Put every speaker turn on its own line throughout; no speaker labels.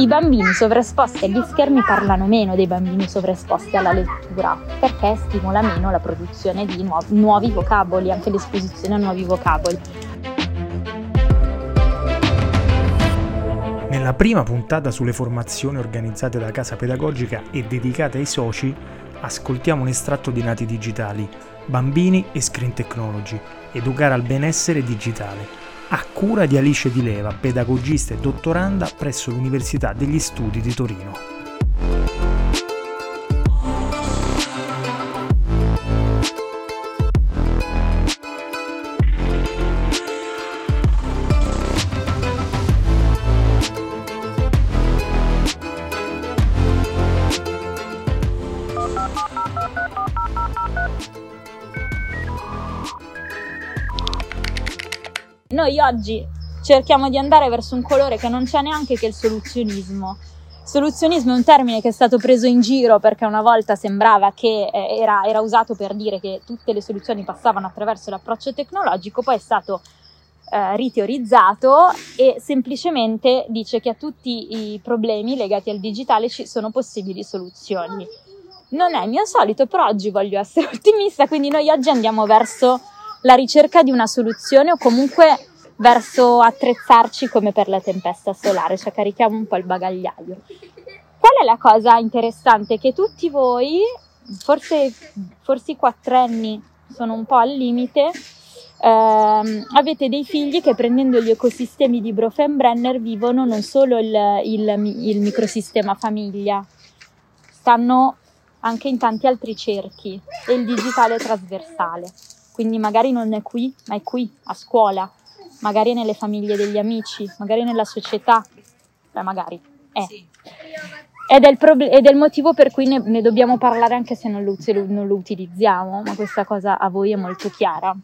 I bambini sovraesposti agli schermi parlano meno dei bambini sovraesposti alla lettura, perché stimola meno la produzione di nuovi vocaboli, anche l'esposizione a nuovi vocaboli.
Nella prima puntata sulle formazioni organizzate da Casa Pedagogica e dedicate ai soci, ascoltiamo un estratto di Nati Digitali, Bambini e Screen Technology, educare al benessere digitale, a cura di Alice Di Leva, pedagogista e dottoranda presso l'Università degli Studi di Torino.
Noi oggi cerchiamo di andare verso un colore che non c'è neanche, che è il soluzionismo. Soluzionismo è un termine che è stato preso in giro perché una volta sembrava che era usato per dire che tutte le soluzioni passavano attraverso l'approccio tecnologico, poi è stato riteorizzato e semplicemente dice che a tutti i problemi legati al digitale ci sono possibili soluzioni. Non è il mio solito, però oggi voglio essere ottimista, quindi noi oggi andiamo verso la ricerca di una soluzione o comunque verso attrezzarci come per la tempesta solare, cioè carichiamo un po' il bagagliaio. Qual è la cosa interessante? Che tutti voi, forse i 4enni sono un po' al limite, avete dei figli che prendendo gli ecosistemi di Bronfenbrenner vivono non solo il microsistema famiglia, stanno anche in tanti altri cerchi e il digitale è trasversale. Quindi magari non è qui, ma è qui, a scuola, magari nelle famiglie degli amici, magari nella società, magari è. Sì. Ed è il motivo per cui ne dobbiamo parlare anche se non lo utilizziamo, ma questa cosa a voi è molto chiara.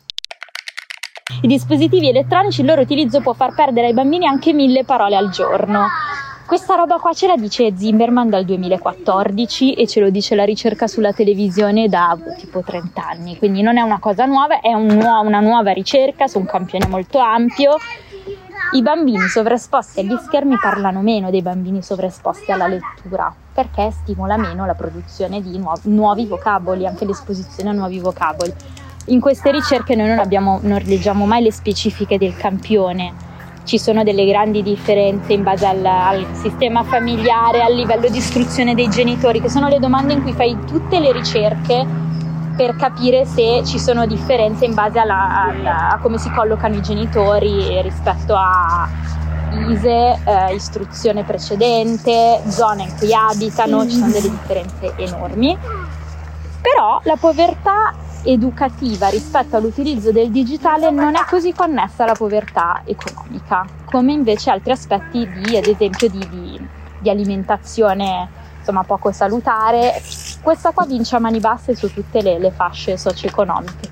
I dispositivi elettronici, il loro utilizzo può far perdere ai bambini anche 1000 parole al giorno. Questa roba qua ce la dice Zimmerman dal 2014 e ce lo dice la ricerca sulla televisione da tipo 30 anni, quindi non è una cosa nuova, è una nuova ricerca su un campione molto ampio. I bambini sovraesposti agli schermi parlano meno dei bambini sovraesposti alla lettura, perché stimola meno la produzione di nuovi vocaboli, anche l'esposizione a nuovi vocaboli. In queste ricerche noi non leggiamo mai le specifiche del campione. Ci sono delle grandi differenze in base al sistema familiare, al livello di istruzione dei genitori, che sono le domande in cui fai tutte le ricerche per capire se ci sono differenze in base a come si collocano i genitori rispetto a ISE, istruzione precedente, zona in cui abitano, ci sono delle differenze enormi. Però la povertà educativa rispetto all'utilizzo del digitale non è così connessa alla povertà economica, come invece altri aspetti ad esempio di alimentazione, insomma, poco salutare. Questa qua vince a mani basse su tutte le fasce socio-economiche.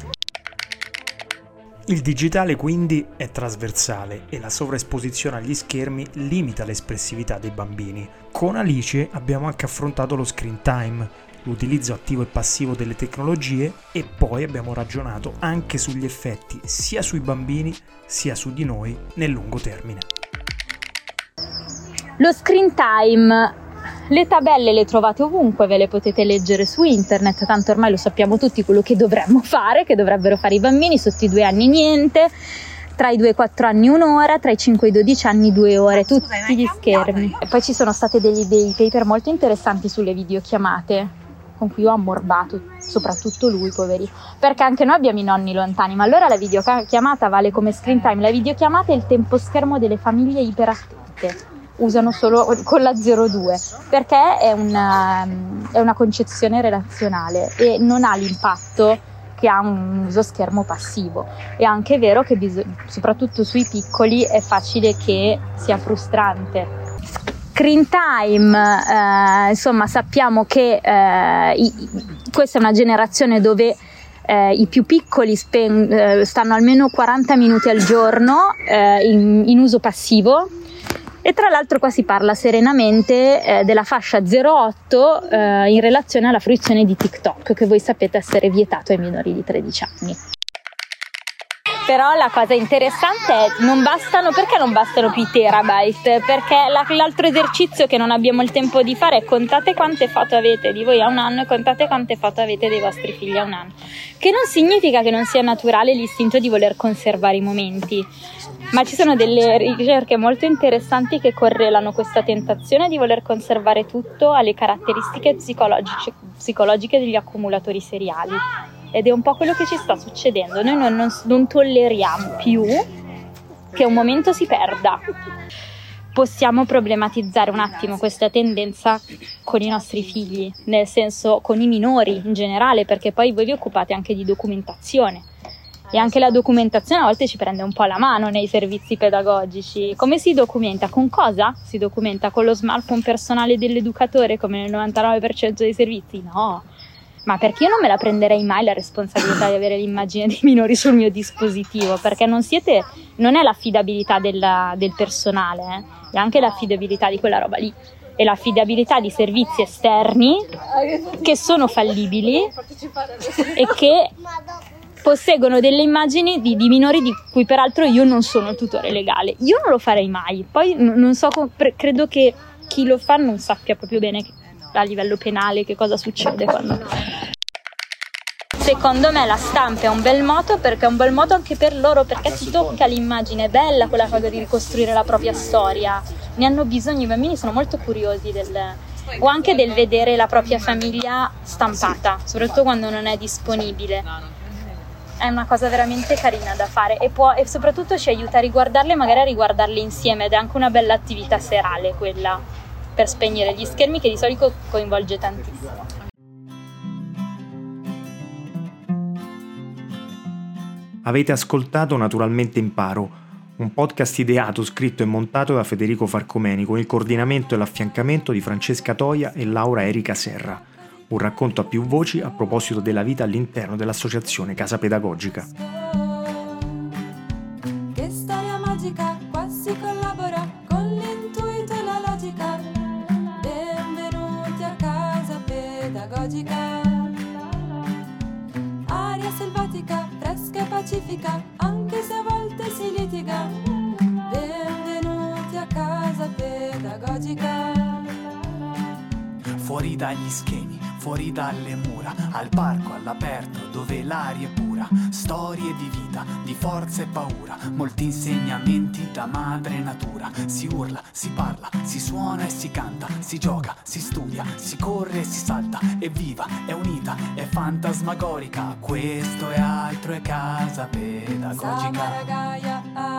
Il digitale quindi è trasversale e la sovraesposizione agli schermi limita l'espressività dei bambini. Con Alice abbiamo anche affrontato lo screen time, l'utilizzo attivo e passivo delle tecnologie e poi abbiamo ragionato anche sugli effetti sia sui bambini sia su di noi nel lungo termine.
Lo screen time, le tabelle le trovate ovunque, ve le potete leggere su internet, tanto ormai lo sappiamo tutti quello che dovremmo fare, che dovrebbero fare i bambini, sotto i 2 anni niente, tra i 2 e i 4 anni 1 ora, tra i 5 e i 12 anni 2 ore, tutti gli schermi. E poi ci sono state dei paper molto interessanti sulle videochiamate, con cui ho ammorbato, soprattutto lui, poverino, perché anche noi abbiamo i nonni lontani, ma allora la videochiamata vale come screen time. La videochiamata è il tempo schermo delle famiglie iperattente, usano solo con la 02, perché è una concezione relazionale e non ha l'impatto che ha un uso schermo passivo. È anche vero che soprattutto sui piccoli è facile che sia frustrante. Screen time, insomma, sappiamo che questa è una generazione dove i più piccoli stanno almeno 40 minuti al giorno in uso passivo, e tra l'altro qua si parla serenamente della fascia 0-8 in relazione alla fruizione di TikTok, che voi sapete essere vietato ai minori di 13 anni. Però la cosa interessante è perché non bastano più i terabyte? Perché l'altro esercizio che non abbiamo il tempo di fare è contate quante foto avete di voi a un anno e contate quante foto avete dei vostri figli a un anno, che non significa che non sia naturale l'istinto di voler conservare i momenti, ma ci sono delle ricerche molto interessanti che correlano questa tentazione di voler conservare tutto alle caratteristiche psicologiche degli accumulatori seriali. Ed è un po' quello che ci sta succedendo. Noi non tolleriamo più che un momento si perda. Possiamo problematizzare un attimo questa tendenza con i nostri figli, nel senso con i minori in generale, perché poi voi vi occupate anche di documentazione. E anche la documentazione a volte ci prende un po' la mano nei servizi pedagogici. Come si documenta? Con cosa? Si documenta con lo smartphone personale dell'educatore come nel 99% dei servizi? No. Ma perché io non me la prenderei mai la responsabilità di avere l'immagine dei minori sul mio dispositivo? Perché non è l'affidabilità del personale, è anche l'affidabilità di quella roba lì. E l'affidabilità di servizi esterni che sono fallibili e che posseggono delle immagini di minori di cui peraltro io non sono il tutore legale. Io non lo farei mai. Poi non so, credo che chi lo fa non sappia proprio bene a livello penale che cosa succede quando... Secondo me la stampa è un bel modo, perché è un bel modo anche per loro, perché si tocca l'immagine, è bella quella cosa di ricostruire la propria storia, ne hanno bisogno, i bambini sono molto curiosi o anche del vedere la propria famiglia stampata, soprattutto quando non è disponibile. È una cosa veramente carina da fare e soprattutto ci aiuta a riguardarle, magari a riguardarle insieme, ed è anche una bella attività serale quella, per spegnere gli schermi, che di solito coinvolge tantissimo.
Avete ascoltato Naturalmente Imparo, un podcast ideato, scritto e montato da Federico Farcomeni con il coordinamento e l'affiancamento di Francesca Toia e Laura Erika Serra. Un racconto a più voci a proposito della vita all'interno dell'associazione Casa Pedagogica.
Che storia magica, qua si collabora con l'intuito e la logica. Benvenuti a Casa Pedagogica. Aria selvatica, fresca e pacifica, anche se a volte si litiga. Benvenuti a Casa Pedagogica.
Fuori dagli schemi, fuori dalle mura, al parco, all'aperto, dove l'aria è pura. Storie di vita, di forza e paura, molti insegnamenti da madre natura. Si urla, si parla, si suona e si canta, si gioca, si studia, si corre e si salta. È viva, è unita, è fantasmagorica. Questo è altro, è Casa Pedagogica.